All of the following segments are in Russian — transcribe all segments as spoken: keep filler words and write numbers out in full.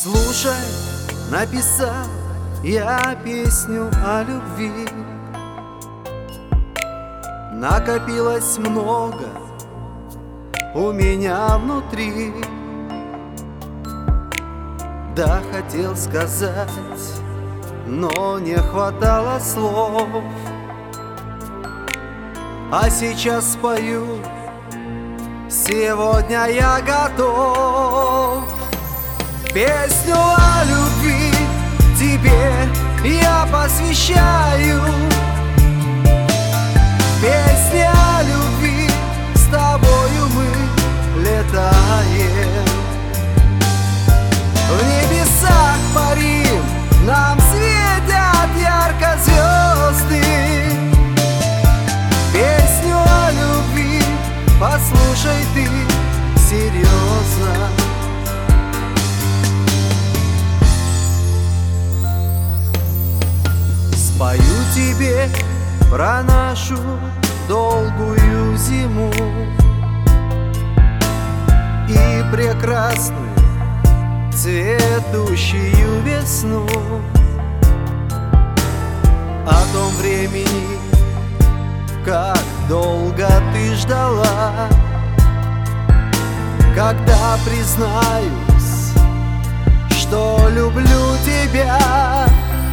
Слушай, написал я песню о любви. Накопилось много у меня внутри. Да, хотел сказать, но не хватало слов. А сейчас спою, сегодня я готов. Песню о любви тебе я посвящаю. Песня о любви, с тобою мы летаем. В небесах парим, нам светят ярко звезды. Песню о любви послушай ты серьезно. Спою тебе про нашу долгую зиму и прекрасную цветущую весну. О том времени, как долго ты ждала, когда признаюсь, что люблю тебя.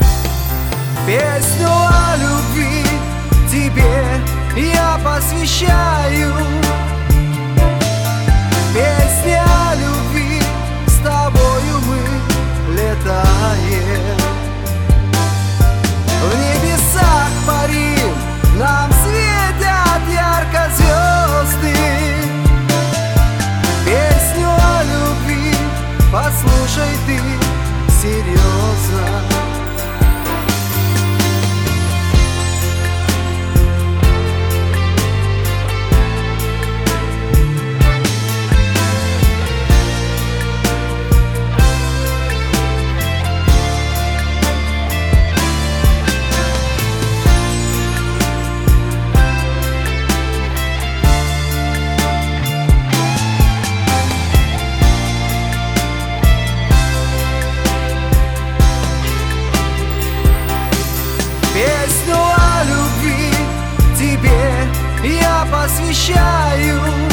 Песню о любви тебе я посвящаю. Песня о любви, с тобою мы летаем. В небесах парим, нам светят ярко звезды. Песню о любви послушай ты серьезно. Песню о любви тебе я посвящаю.